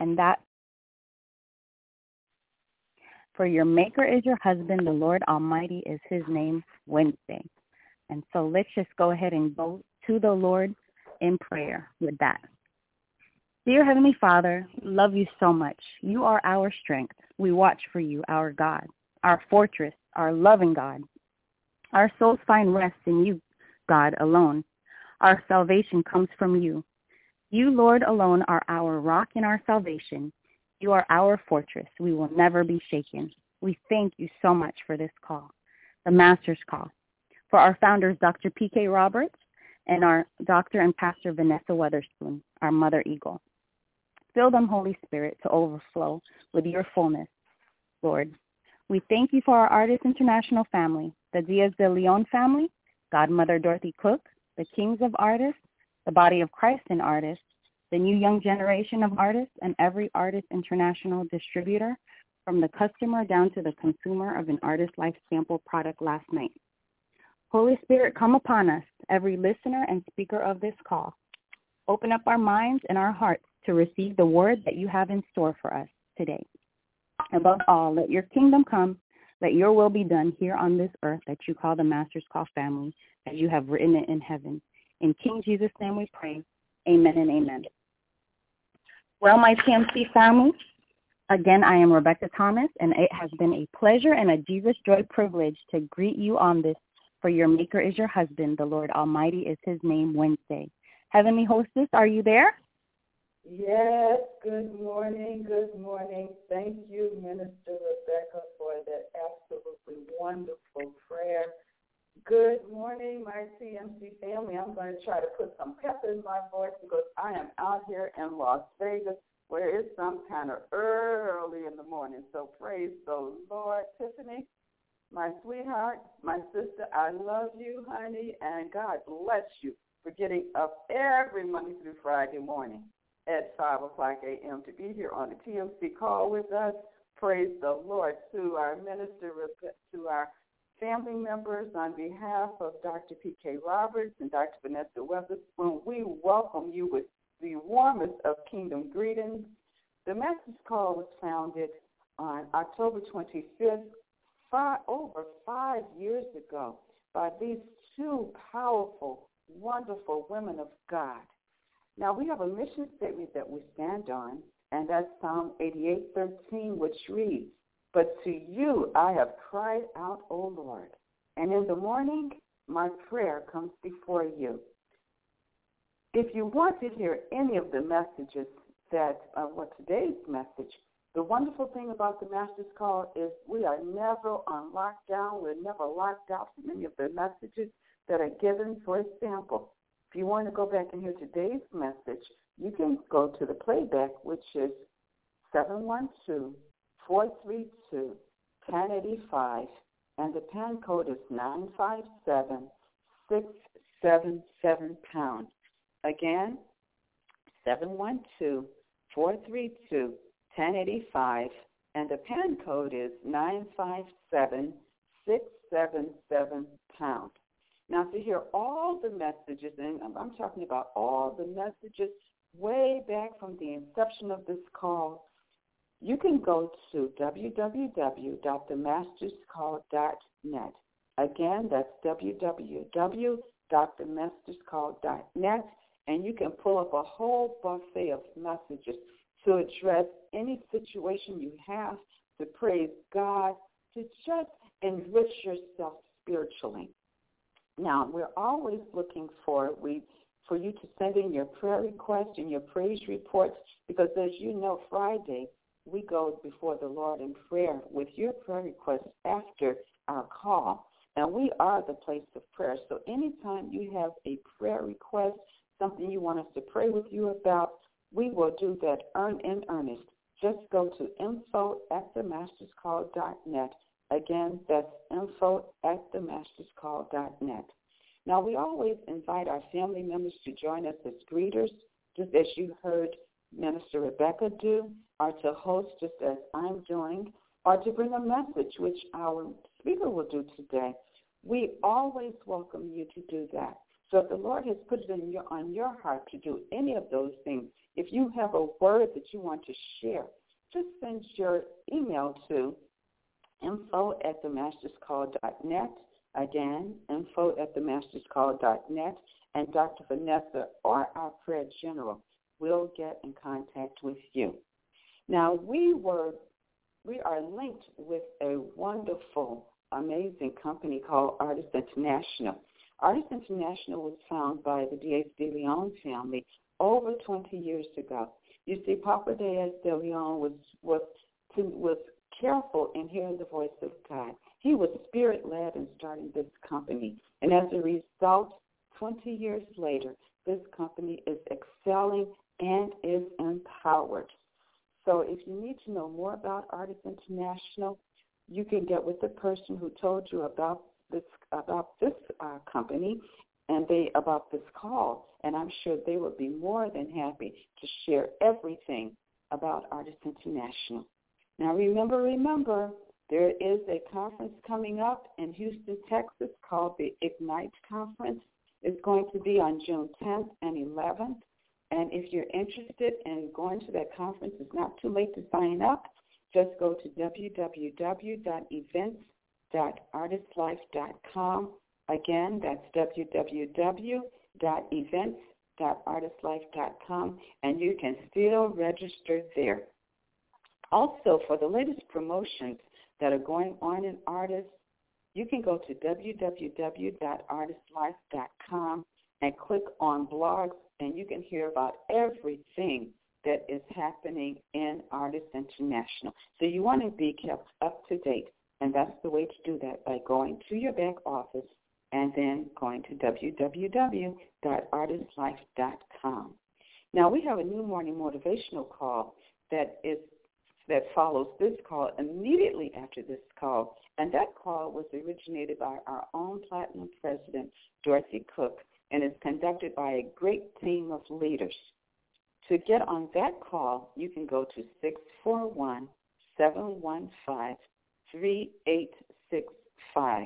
and that for your maker is your husband, the Lord Almighty is his name, Wednesday. And so let's just go ahead and go to the Lord in prayer with that. Dear Heavenly Father, we love you so much. You are our strength. We watch for you, our God, our fortress, our loving God. Our souls find rest in you, God, alone. Our salvation comes from you. You, Lord, alone are our rock and our salvation. You are our fortress. We will never be shaken. We thank you so much for this call, the Master's Call, for our founders, Dr. P.K. Roberts, and our Dr. and Pastor Vanessa Weatherspoon, our Mother Eagle. Fill them, Holy Spirit, to overflow with your fullness, Lord. We thank you for our Artists International family, the Diaz de Leon family, Godmother Dorothy Cook, the Kings of Artists, the Body of Christ in Artists, the new young generation of artists, and every Artist International distributor, from the customer down to the consumer of an Artist Life sample product last night. Holy Spirit, come upon us, every listener and speaker of this call. Open up our minds and our hearts to receive the word that you have in store for us today. Above all, let your kingdom come, let your will be done here on this earth that you call the Master's Call family, as you have written it in heaven. In King Jesus' name we pray. Amen and amen. Well, my TMC family, again, I am Rebecca Thomas, and it has been a pleasure and a Jesus joy privilege to greet you on this For Your Maker is Your Husband, the Lord Almighty is his name, Wednesday. Heavenly Hostess, are you there? Yes, good morning, good morning. Thank you, Minister Rebecca, for that absolutely wonderful prayer. Good morning, my TMC family. I'm going to try to put some pep in my voice because I am out here in Las Vegas where it's some kind of early in the morning. So praise the Lord. Tiffany, my sweetheart, my sister, I love you, honey, and God bless you for getting up every Monday through Friday morning at 5 o'clock a.m. to be here on the TMC call with us. Praise the Lord. To our minister, to our family members, on behalf of Dr. P.K. Roberts and Dr. Vanessa Weatherspoon, we welcome you with the warmest of kingdom greetings. The Master's Call was founded on October 25th, over 5 years ago, by these two powerful, wonderful women of God. Now, we have a mission statement that we stand on, and that's Psalm 88:13, which reads, "But to you I have cried out, O Lord, and in the morning my prayer comes before you." If you want to hear any of the messages that today's message, the wonderful thing about the Master's Call is we are never on lockdown. We're never locked out from any of the messages that are given. For example, if you want to go back and hear today's message, you can go to the playback, which is 712-432-1085, and the PAN code is 957-677#. Again, 712-432-1085, and the PAN code is 957-677#. Now, to hear all the messages, and I'm talking about all the messages way back from the inception of this call, you can go to www.themasterscall.net. Again, that's www.themasterscall.net, and you can pull up a whole buffet of messages to address any situation you have, to praise God, to just enrich yourself spiritually. Now, we're always looking for you to send in your prayer requests and your praise reports, because as you know, Friday, we go before the Lord in prayer with your prayer requests after our call. And we are the place of prayer. So anytime you have a prayer request, something you want us to pray with you about, we will do that in earnest. Just go to info@themasterscall.net. Again, that's info@themasterscall.net. Now, we always invite our family members to join us as greeters, just as you heard Minister Rebecca do, or to host just as I'm doing, or to bring a message, which our speaker will do today. We always welcome you to do that. So if the Lord has put it on your heart to do any of those things, If you have a word that you want to share, just send your email to info@themasterscall.net. Again, info@themasterscall.net. And Dr. Vanessa or our prayer general will get in contact with you. Now, we are linked with a wonderful, amazing company called Artists International. Artists International was founded by the Diaz de Leon family over 20 years ago. You see, Papa Diaz de Leon was careful in hearing the voice of God. He was spirit-led in starting this company. And as a result, 20 years later, this company is excelling and is empowered. So if you need to know more about Artists International, you can get with the person who told you about this company and about this call, and I'm sure they would be more than happy to share everything about Artists International. Now remember, there is a conference coming up in Houston, Texas called the Ignite Conference. It's going to be on June 10th and 11th. And if you're interested in going to that conference, it's not too late to sign up. Just go to www.events.artistlife.com. Again, that's www.events.artistlife.com, and you can still register there. Also, for the latest promotions that are going on in Artists, you can go to www.artistlife.com and click on blogs, and you can hear about everything that is happening in Artists International. So you want to be kept up to date, and that's the way to do that, by going to your back office and then going to www.artistlife.com. Now, we have a new morning motivational call that follows this call immediately after this call, and that call was originated by our own Platinum President, Dorothy Cook, and is conducted by a great team of leaders. To get on that call, you can go to 641-715-3865,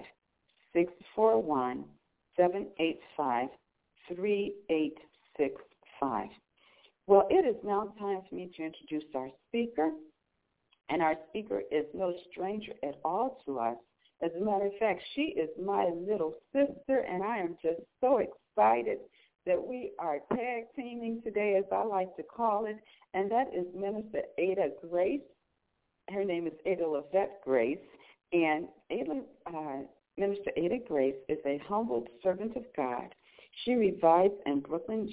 641-785-3865. Well, it is now time for me to introduce our speaker, and our speaker is no stranger at all to us. As a matter of fact, she is my little sister, and I am just so excited that we are tag teaming today, as I like to call it, and that is Minister Ada Grace. Her name is Ada Lavette Grace, and Minister Ada Grace is a humble servant of God. She resides in Brooklyn,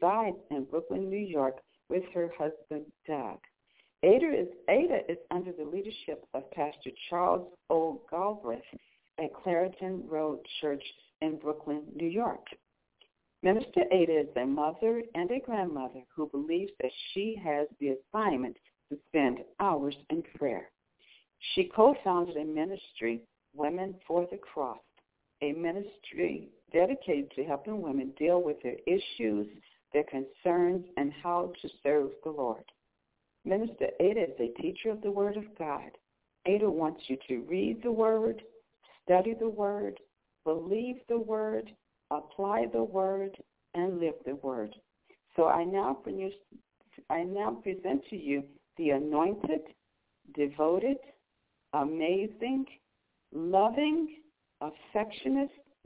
New York, with her husband, Doug. Ada is under the leadership of Pastor Charles O. Galbraith at Clariton Road Church in Brooklyn, New York. Minister Ada is a mother and a grandmother who believes that she has the assignment to spend hours in prayer. She co-founded a ministry, Women for the Cross, a ministry dedicated to helping women deal with their issues, their concerns, and how to serve the Lord. Minister Ada is a teacher of the Word of God. Ada wants you to read the Word, study the Word, believe the Word, apply the Word, and live the Word. So I now present to you the anointed, devoted, amazing, loving, affectionate,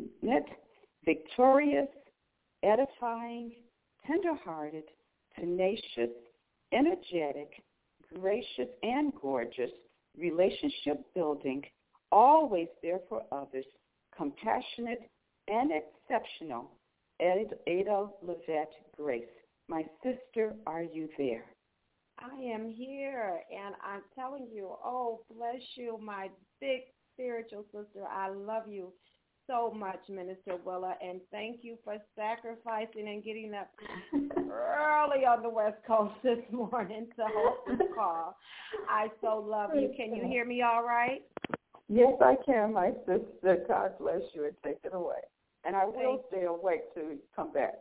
victorious, edifying, tender-hearted, tenacious, energetic, gracious, and gorgeous, relationship-building, always there for others, compassionate, and exceptional, Ada Lavette Grace. My sister, are you there? I am here, and I'm telling you, oh, bless you, my big spiritual sister. I love you so much, Minister Willa, and thank you for sacrificing and getting up early on the West Coast this morning to host this call. I so love you. Can you hear me all right? Yes, I can, my sister. God bless you, and take it away. And I will stay awake till you come back.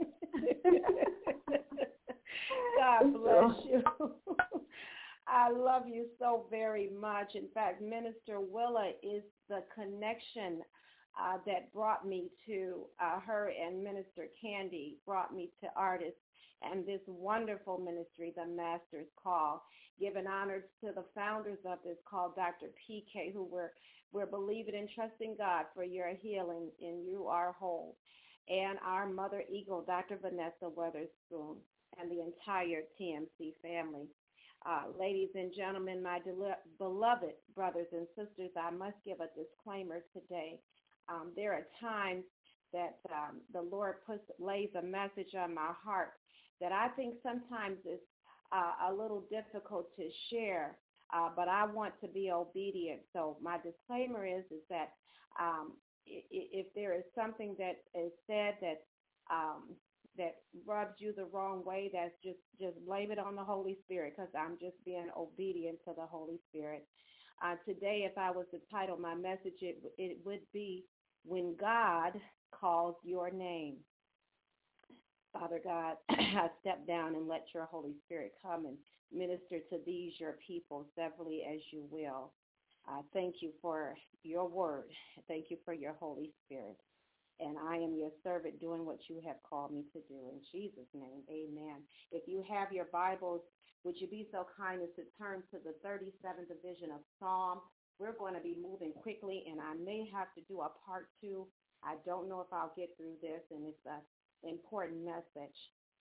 God bless you. I love you so very much. In fact, Minister Willa is the connection that brought me to her, and Minister Candy brought me to Artists. and this wonderful ministry, the Master's Call. Giving honor to the founders of this call, Dr. PK, who we're believing and trusting God for your healing, and you are whole. And our Mother Eagle, Dr. Vanessa Weatherspoon, and the entire TMC family. Ladies and gentlemen, my beloved brothers and sisters, I must give a disclaimer today. There are times that the Lord lays a message on my heart that I think sometimes is a little difficult to share, but I want to be obedient. So my disclaimer is that if there is something that is said that rubs you the wrong way, that's just blame it on the Holy Spirit, because I'm just being obedient to the Holy Spirit. Today, if I was to title my message, it would be When God Calls Your Name. Father God, I step down and let your Holy Spirit come and minister to these, your people, severally as you will. Thank you for your word. Thank you for your Holy Spirit. And I am your servant doing what you have called me to do. In Jesus' name, amen. If you have your Bibles, would you be so kind as to turn to the 37th division of Psalm? We're going to be moving quickly, and I may have to do a part 2. I don't know if I'll get through this, and it's an important message.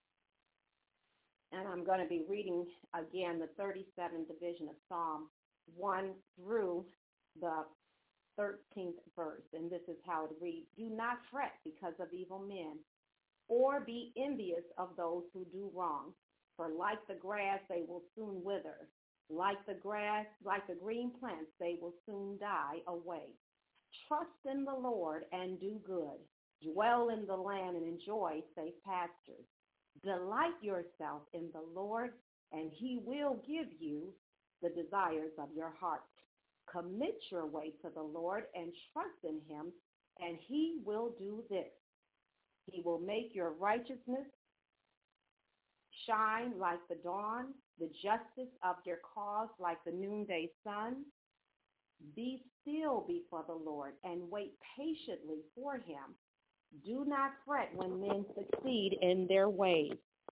And I'm going to be reading again the 37th division of Psalm 1 through the 13th verse, and this is how it reads. Do not fret because of evil men, or be envious of those who do wrong, for like the grass they will soon wither, like the green plants they will soon die away. Trust in the Lord and do good. Dwell in the land and enjoy safe pastures. Delight yourself in the Lord, and he will give you the desires of your heart. Commit your way to the Lord and trust in him, and he will do this. He will make your righteousness shine like the dawn, the justice of your cause like the noonday sun. Be still before the Lord and wait patiently for him. Do not fret when men succeed in their ways,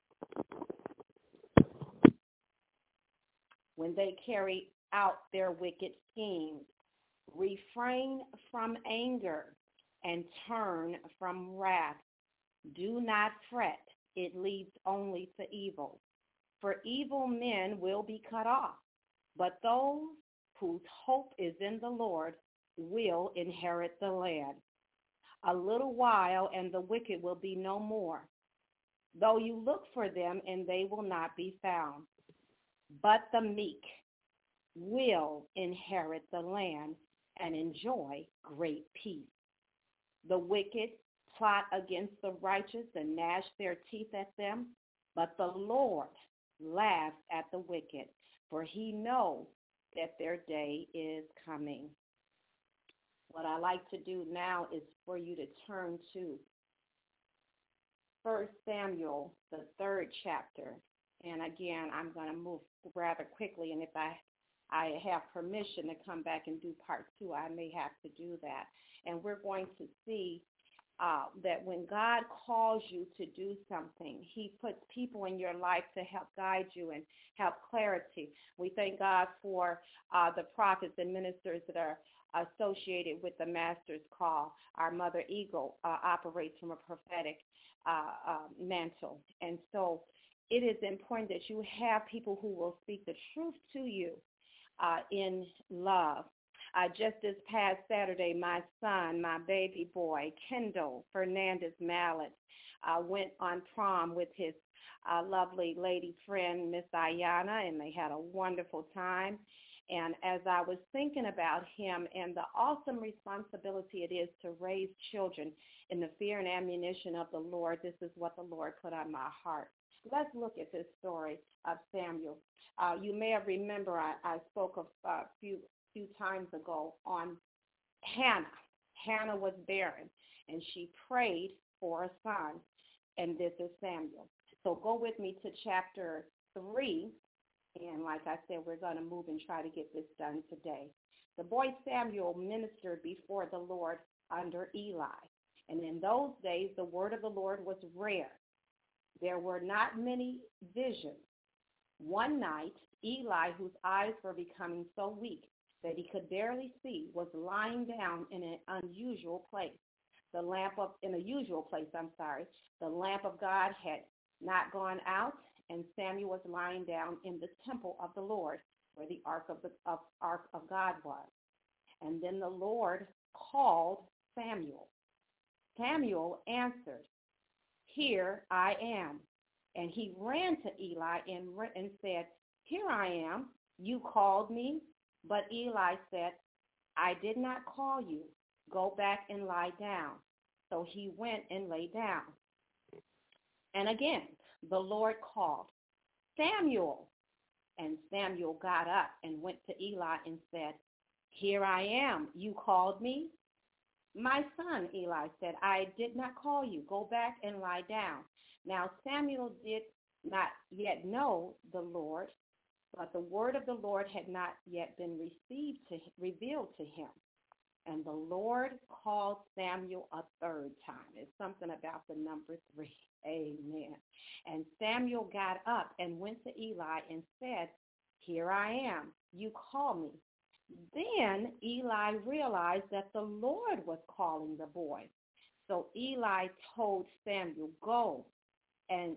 when they carry out their wicked schemes. Refrain from anger and turn from wrath. Do not fret. It leads only to evil. For evil men will be cut off, but those whose hope is in the Lord will inherit the land. A little while, and the wicked will be no more, though you look for them, and they will not be found. But the meek will inherit the land and enjoy great peace. The wicked plot against the righteous and gnash their teeth at them, but the Lord laughs at the wicked, for he knows that their day is coming. What I like to do now is for you to turn to 1 Samuel, the 3rd chapter. And again, I'm going to move rather quickly, and if I have permission to come back and do part 2, I may have to do that. And we're going to see that when God calls you to do something, he puts people in your life to help guide you and help clarity. We thank God for the prophets and ministers that are associated with the Master's Call. Our Mother Eagle operates from a prophetic mantle. And so it is important that you have people who will speak the truth to you in love. Just this past Saturday, my son, my baby boy, Kendall Fernandez Mallet, went on prom with his lovely lady friend, Miss Ayana, and they had a wonderful time. And as I was thinking about him and the awesome responsibility it is to raise children in the fear and admonition of the Lord, this is what the Lord put on my heart. Let's look at this story of Samuel. You may have remember I spoke a few times ago on Hannah. Hannah was barren, and she prayed for a son, and this is Samuel. So go with me to chapter 3, and like I said, we're going to move and try to get this done today. The boy Samuel ministered before the Lord under Eli, and in those days the word of the Lord was rare. There were not many visions. One night, Eli, whose eyes were becoming so weak that he could barely see, was lying down in an unusual place. In a usual place, The lamp of God had not gone out, and Samuel was lying down in the temple of the Lord, where the ark of God was. And then the Lord called Samuel. Samuel answered, "Here I am." And he ran to Eli and said, "Here I am. You called me?" But Eli said, "I did not call you. Go back and lie down." So he went and lay down. And again, the Lord called, "Samuel." And Samuel got up and went to Eli and said, "Here I am. You called me?" "My son," Eli said, "I did not call you. Go back and lie down." Now Samuel did not yet know the Lord, but the word of the Lord had not yet been revealed to him. And the Lord called Samuel a third time. It's something about the number 3. Amen. And Samuel got up and went to Eli and said, "Here I am. You call me." Then Eli realized that the Lord was calling the boy. So Eli told Samuel, "Go and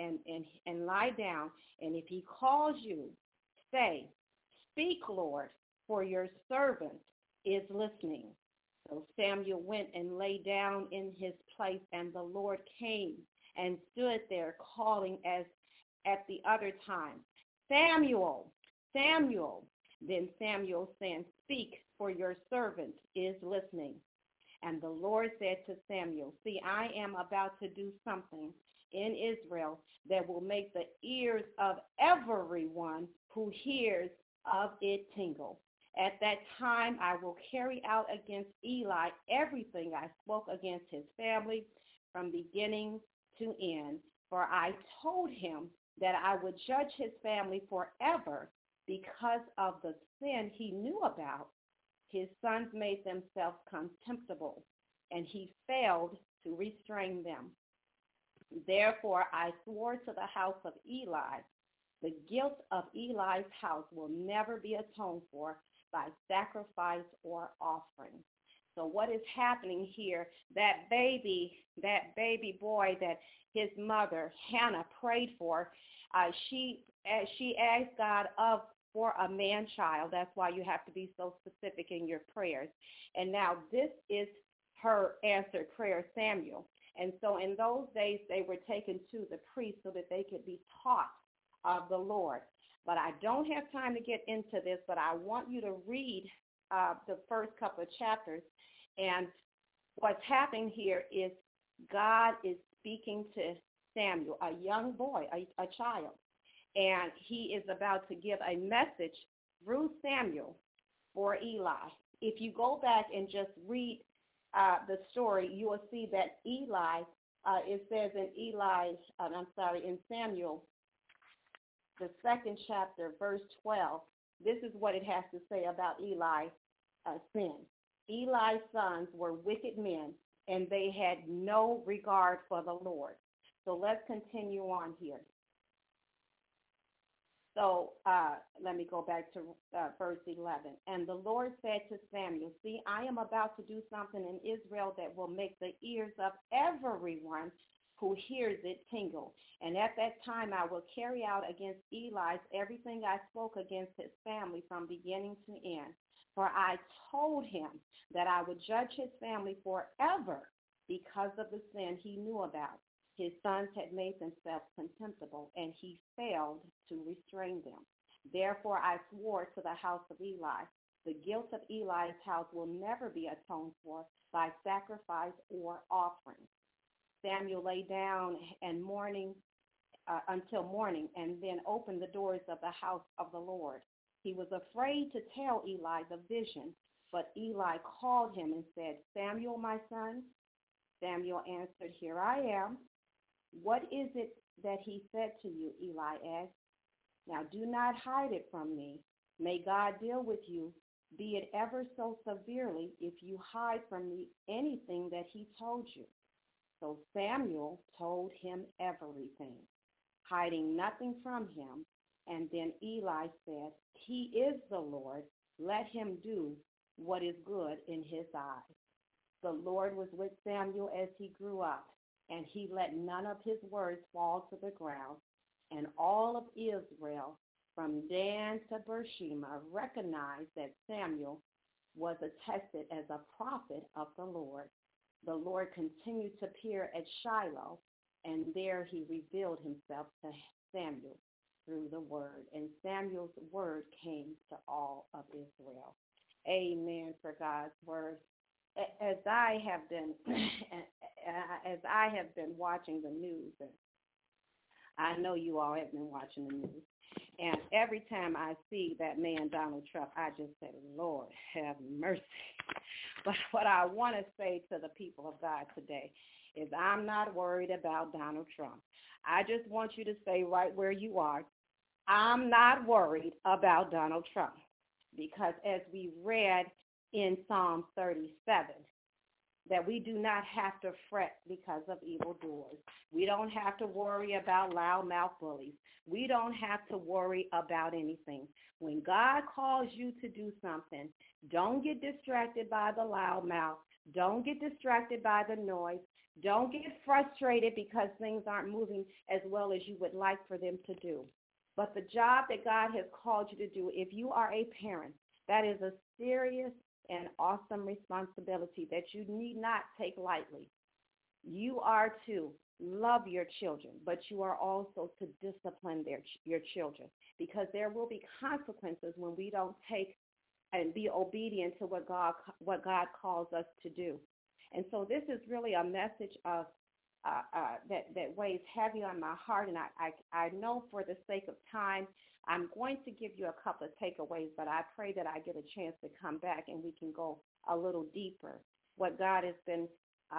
lie down, and if he calls you, say, 'Speak, Lord, for your servant is listening.'" So Samuel went and lay down in his place, and the Lord came and stood there calling as at the other time, "Samuel, Samuel." Then Samuel said, "Speak, for your servant is listening." And the Lord said to Samuel, "See, I am about to do something in Israel that will make the ears of everyone who hears of it tingle. At that time, I will carry out against Eli everything I spoke against his family from beginning to end. For I told him that I would judge his family forever because of the sin he knew about. His sons made themselves contemptible, and he failed to restrain them. Therefore, I swore to the house of Eli, the guilt of Eli's house will never be atoned for by sacrifice or offering." So what is happening here, that baby boy that his mother, Hannah, prayed for, she asked God for a man-child. That's why you have to be so specific in your prayers. And now this is her answered prayer, Samuel. And so in those days, they were taken to the priest so that they could be taught of the Lord. But I don't have time to get into this, but I want you to read the first couple of chapters. And what's happening here is God is speaking to Samuel, a young boy, a child. And he is about to give a message through Samuel for Eli. If you go back and just read the story, you will see that Eli, it says in Samuel, the 2nd chapter, verse 12, this is what it has to say about Eli's sin. Eli's sons were wicked men, and they had no regard for the Lord. So let's continue on here. So let me go back to verse 11. And the Lord said to Samuel, "See, I am about to do something in Israel that will make the ears of everyone who hears it tingle. And at that time I will carry out against Eli everything I spoke against his family from beginning to end. For I told him that I would judge his family forever because of the sin he knew about. His sons had made themselves contemptible, and he failed to restrain them. Therefore I swore to the house of Eli, the guilt of Eli's house will never be atoned for by sacrifice or offering." Samuel lay down until morning, and then opened the doors of the house of the Lord. He was afraid to tell Eli the vision, but Eli called him and said, "Samuel, my son?" Samuel answered, "Here I am." "What is it that he said to you?" Eli asked. "Now do not hide it from me. May God deal with you, be it ever so severely, if you hide from me anything that he told you." So Samuel told him everything, hiding nothing from him. And then Eli said, "He is the Lord. Let him do what is good in his eyes." The Lord was with Samuel as he grew up, and he let none of his words fall to the ground. And all of Israel, from Dan to Beersheba, recognized that Samuel was attested as a prophet of the Lord. The Lord continued to appear at Shiloh, and there he revealed himself to Samuel through the word. And Samuel's word came to all of Israel. Amen for God's word. As I have been watching the news, and I know you all have been watching the news, and every time I see that man Donald Trump, I just say, Lord, have mercy. But what I want to say to the people of God today is I'm not worried about Donald Trump. I just want you to stay right where you are. I'm not worried about Donald Trump, because as we read in Psalm 37, that we do not have to fret because of evildoers. We don't have to worry about loudmouth bullies. We don't have to worry about anything. When God calls you to do something, don't get distracted by the loudmouth. Don't get distracted by the noise. Don't get frustrated because things aren't moving as well as you would like for them to do. But the job that God has called you to do, if you are a parent, that is a serious and awesome responsibility that you need not take lightly. You are to love your children, but you are also to discipline your children, because there will be consequences when we don't take and be obedient to what God calls us to do. And so this is really a message of that weighs heavy on my heart, and I know for the sake of time, I'm going to give you a couple of takeaways, but I pray that I get a chance to come back and we can go a little deeper. What God has been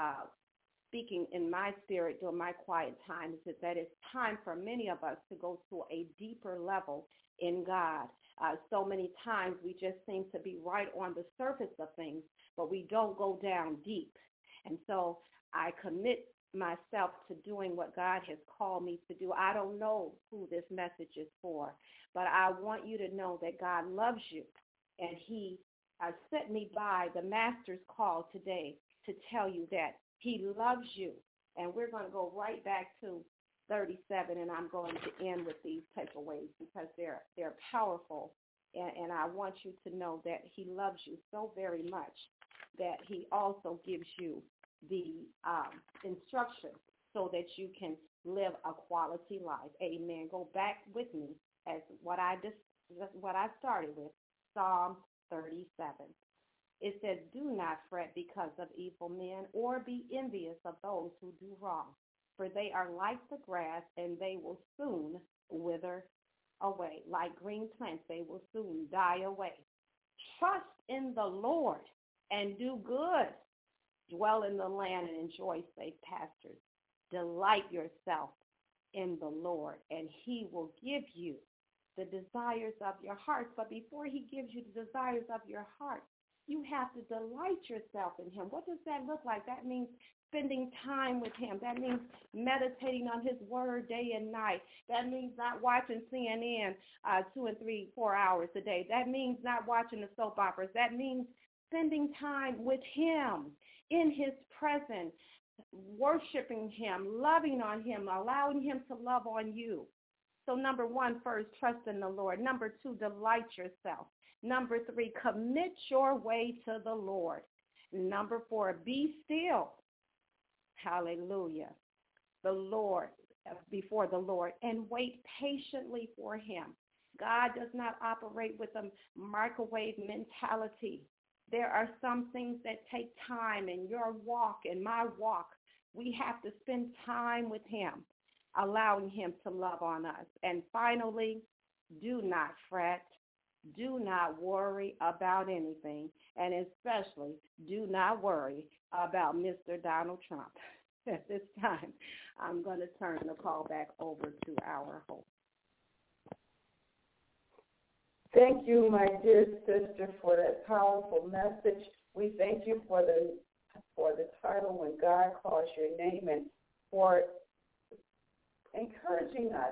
speaking in my spirit during my quiet time is that it's time for many of us to go to a deeper level in God. So many times we just seem to be right on the surface of things, but we don't go down deep. And so I commit myself to doing what God has called me to do. I don't know who this message is for, but I want you to know that God loves you, and he sent me by the master's call today to tell you that he loves you. And we're going to go right back to 37, and I'm going to end with these takeaways because they're powerful, and I want you to know that he loves you so very much that he also gives you the instruction so that you can live a quality life. Amen. Go back with me as what I started with, Psalm 37. It says, "Do not fret because of evil men, or be envious of those who do wrong, for they are like the grass, and they will soon wither away. Like green plants, they will soon die away. Trust in the Lord and do good. Dwell in the land and enjoy safe pastures. Delight yourself in the Lord, and he will give you the desires of your heart." But before he gives you the desires of your heart, you have to delight yourself in him. What does that look like? That means spending time with him. That means meditating on his word day and night. That means not watching CNN 2 and 3, 4 hours a day. That means not watching the soap operas. That means spending time with him in his presence, worshiping him, loving on him, allowing him to love on you. So number 1, first, trust in the Lord. Number 2, delight yourself. Number 3, commit your way to the Lord. Number 4, be still. Hallelujah. The Lord, before the Lord, and wait patiently for him. God does not operate with a microwave mentality. There are some things that take time in your walk and my walk. We have to spend time with him, allowing him to love on us. And finally, do not fret. Do not worry about anything, and especially do not worry about Mr. Donald Trump. At this time, I'm going to turn the call back over to our host. Thank you, my dear sister, for that powerful message. We thank you for the for the title, When God Calls Your Name, and for encouraging us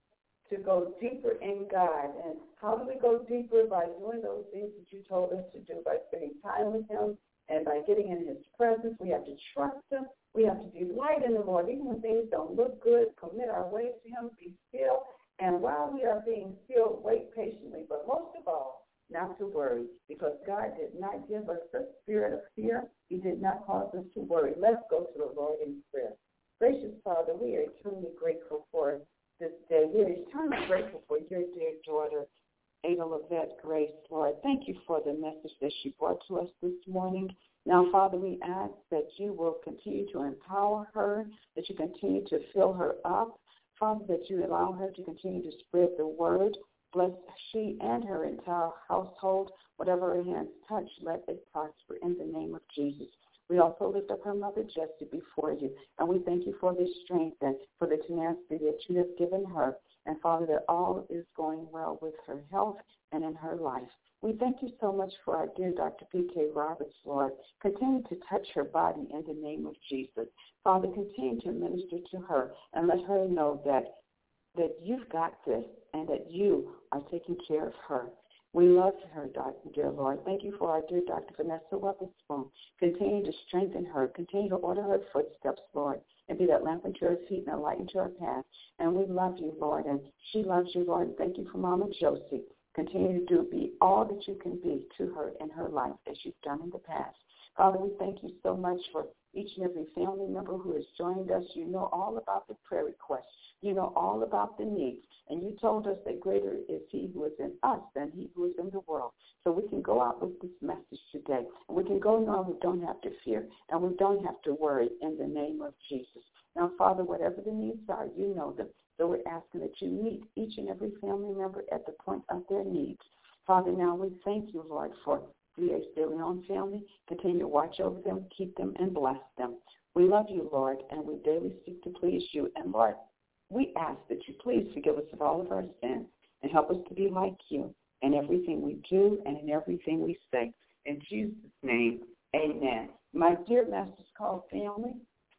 to go deeper in God. And how do we go deeper? By doing those things that you told us to do, by spending time with him and by getting in his presence. We have to trust him. We have to delight in the Lord. Even when things don't look good, commit our ways to him, be still. And while we are being still, wait patiently. But most of all, not to worry, because God did not give us the spirit of fear. He did not cause us to worry. Let's go to the Lord in prayer. Gracious Father, we are eternally grateful for this day. We are eternally grateful for your dear daughter, Ada Lavette Grace, Lord. Thank you for the message that she brought to us this morning. Now, Father, we ask that you will continue to empower her, that you continue to fill her up. Father, that you allow her to continue to spread the word. Bless she and her entire household. Whatever her hands touch, let it prosper in the name of Jesus. We also lift up her mother, Jessie, before you. And we thank you for the strength and for the tenacity that you have given her. And, Father, that all is going well with her health and in her life. We thank you so much for our dear Dr. P.K. Roberts, Lord. Continue to touch her body in the name of Jesus. Father, continue to minister to her and let her know that you've got this and that you are taking care of her. We love her, dear Lord. Thank you for our dear Dr. Vanessa Weatherspoon. Continue to strengthen her. Continue to order her footsteps, Lord, and be that lamp unto her feet and a light unto her path. And we love you, Lord, and she loves you, Lord. And thank you for Mama Josie. Continue to be all that you can be to her in her life as you've done in the past. Father, we thank you so much for each and every family member who has joined us. You know all about the prayer requests. You know all about the needs. And you told us that greater is he who is in us than he who is in the world. So we can go out with this message today. And we can go knowing we don't have to fear and we don't have to worry in the name of Jesus. Now, Father, whatever the needs are, you know them. So we're asking that you meet each and every family member at the point of their needs. Father, now we thank you, Lord, for the De Leon family. Continue to watch over them, keep them, and bless them. We love you, Lord, and we daily seek to please you. And, Lord, we ask that you please forgive us of all of our sins and help us to be like you in everything we do and in everything we say. In Jesus' name, amen. My dear Master's Call family,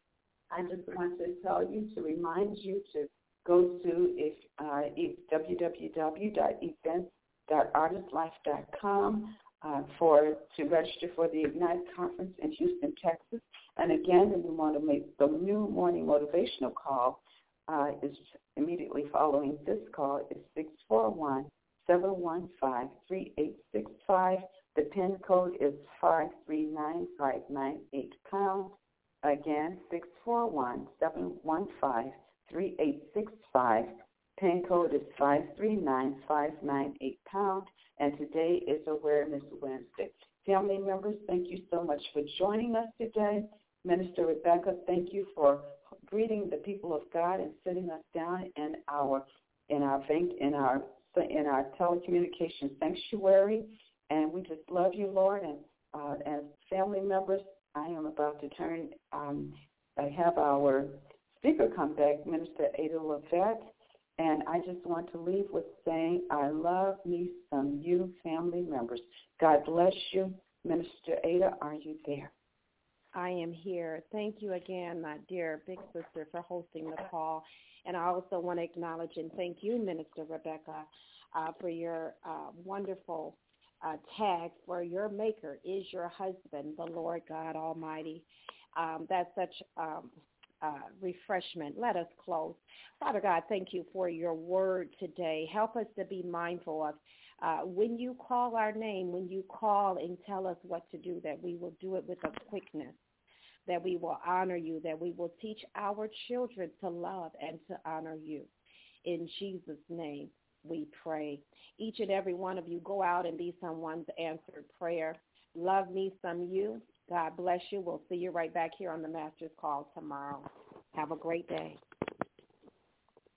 I just want to tell you, to remind you to go to www.events.artistlife.com to register for the Ignite Conference in Houston, Texas. And again, the new morning motivational call is immediately following this call is 641-715-3865. The PIN code is 539598#. Again, 641-715-3865. PIN code is 539598#. And today is Awareness Wednesday. Family members, thank you so much for joining us today. Minister Rebecca, thank you for greeting the people of God and sitting us down in our telecommunications sanctuary. And we just love you, Lord. And as family members, I am about to I have our speaker come back, Minister Ada Lavette. And I just want to leave with saying, I love me some you family members. God bless you. Minister Ada, are you there? I am here. Thank you again, my dear big sister, for hosting the call. And I also want to acknowledge and thank you, Minister Rebecca, for your wonderful tag for your maker is your husband, the Lord God Almighty. That's such refreshment. Let us close. Father God, thank you for your word today. Help us to be mindful of when you call our name, when you call and tell us what to do, that we will do it with a quickness, that we will honor you, that we will teach our children to love and to honor you. In Jesus' name we pray. Each and every one of you, go out and be someone's answered prayer. Love me some you. God bless you. We'll see you right back here on the Master's Call tomorrow. Have a great day.